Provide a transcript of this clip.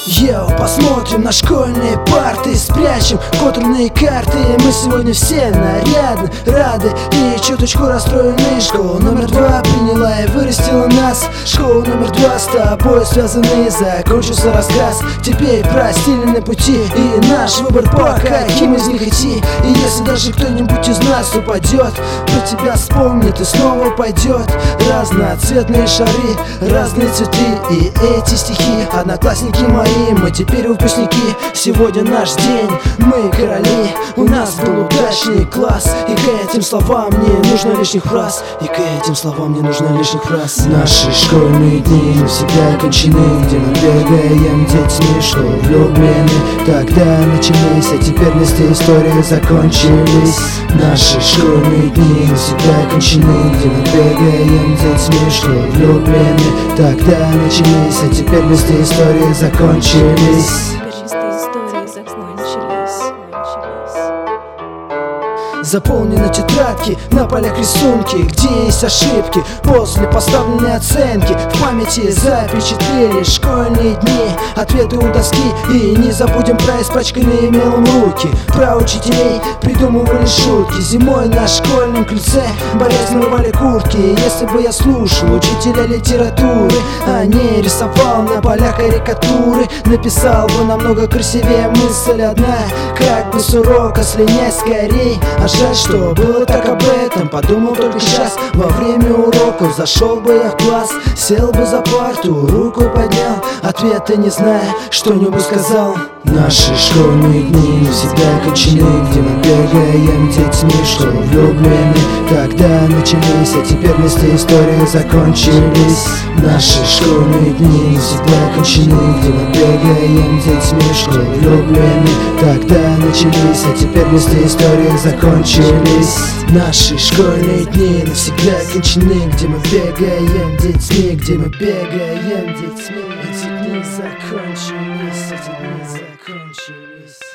Йоу, посмотрим на школьные парты, спрячем контрольные карты. Мы сегодня все нарядны, рады и чуточку расстроены. Школа номер 2 приняла и вырастила нас. Школа номер 2 с тобой связаны. Закончился рассказ, теперь простелены пути и наш выбор, по каким из них идти. И если даже кто-нибудь из нас упадет, про тебя вспомнит и снова пойдет. Разноцветные шары, разные цветы и эти стихи. Одноклассники мои, мы теперь выпускники. Сегодня наш день, мы короли. У нас был удачный класс. И к этим словам не нужно лишних фраз. И к этим словам не нужно лишних фраз. Наши школьные дни навсегда кончены, где мы бегаем детьми, что влюблены. Тогда начались, а теперь вместе истории закончились. Наши школьные дни навсегда кончены, где мы бегаем детьми, что влюблены. Тогда начались, а теперь вместе истории закончились. Заполнены тетрадки, на полях рисунки, где есть ошибки после поставленной оценки. В памяти запечатлели школьные дни, ответы у доски. И не забудем про испачканные мелом руки. Про учителей придумывали шутки. Зимой на школьном крыльце борясь рвали куртки. Если бы я слушал учителя литературы, а не рисовал на полях карикатуры, написал бы намного красивее мысль одна: как бы с урока слинять скорей. А жаль, что было так об этом, подумал только сейчас. Во время уроков зашел бы я в класс, сел бы за парту, руку поднял, ответа не зная, что-нибудь сказал. Наши школьные дни навсегда кончены, где мы бегаем детьми, что влюблены. Тогда начались, а теперь вместе истории закончились. Наши школьные дни навсегда кончены, где мы бегаем детьми, что влюблены. Тогда начались, а теперь вместе истории закончились. Наши школьные дни навсегда кончены, где мы бегаем детьми, где мы бегаем детьми. Эти дни закончились, эти дни закончились.